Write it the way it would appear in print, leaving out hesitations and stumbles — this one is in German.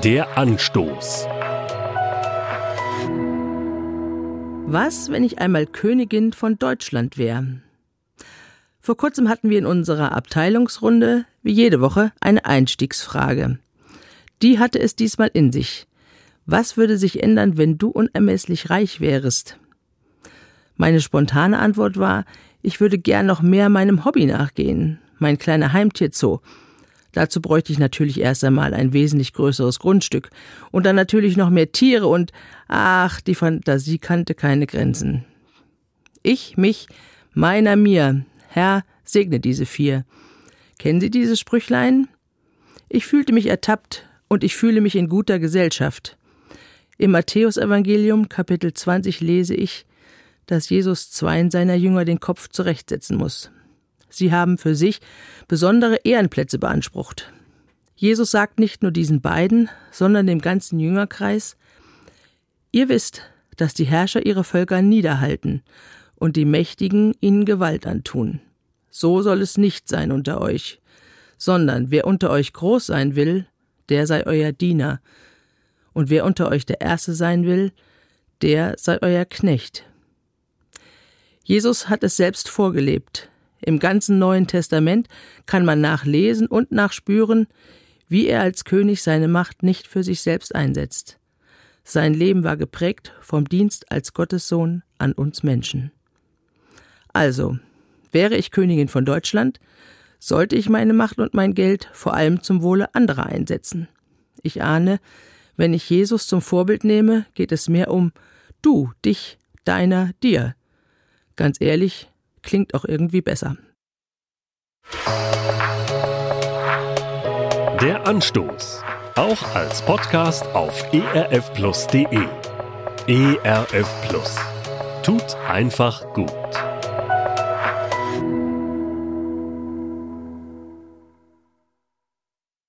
Der Anstoß. Was, wenn ich einmal Königin von Deutschland wäre? Vor kurzem hatten wir in unserer Abteilungsrunde, wie jede Woche, eine Einstiegsfrage. Die hatte es diesmal in sich. Was würde sich ändern, wenn du unermesslich reich wärest? Meine spontane Antwort war, ich würde gern noch mehr meinem Hobby nachgehen, mein kleiner Heimtierzoo. Dazu bräuchte ich natürlich erst einmal ein wesentlich größeres Grundstück und dann natürlich noch mehr Tiere und, die Fantasie kannte keine Grenzen. Ich, mich, meiner, mir, Herr, segne diese 4. Kennen Sie dieses Sprüchlein? Ich fühlte mich ertappt und ich fühle mich in guter Gesellschaft. Im Matthäusevangelium, Kapitel 20, lese ich, dass Jesus 2 seiner Jünger den Kopf zurechtsetzen muss. Sie haben für sich besondere Ehrenplätze beansprucht. Jesus sagt nicht nur diesen beiden, sondern dem ganzen Jüngerkreis: Ihr wisst, dass die Herrscher ihre Völker niederhalten und die Mächtigen ihnen Gewalt antun. So soll es nicht sein unter euch, sondern wer unter euch groß sein will, der sei euer Diener. Und wer unter euch der Erste sein will, der sei euer Knecht. Jesus hat es selbst vorgelebt. Im ganzen Neuen Testament kann man nachlesen und nachspüren, wie er als König seine Macht nicht für sich selbst einsetzt. Sein Leben war geprägt vom Dienst als Gottessohn an uns Menschen. Also, wäre ich Königin von Deutschland, sollte ich meine Macht und mein Geld vor allem zum Wohle anderer einsetzen. Ich ahne, wenn ich Jesus zum Vorbild nehme, geht es mehr um du, dich, deiner, dir. Ganz ehrlich, klingt auch irgendwie besser. Der Anstoß. Auch als Podcast auf erfplus.de. ERF Plus. Tut einfach gut.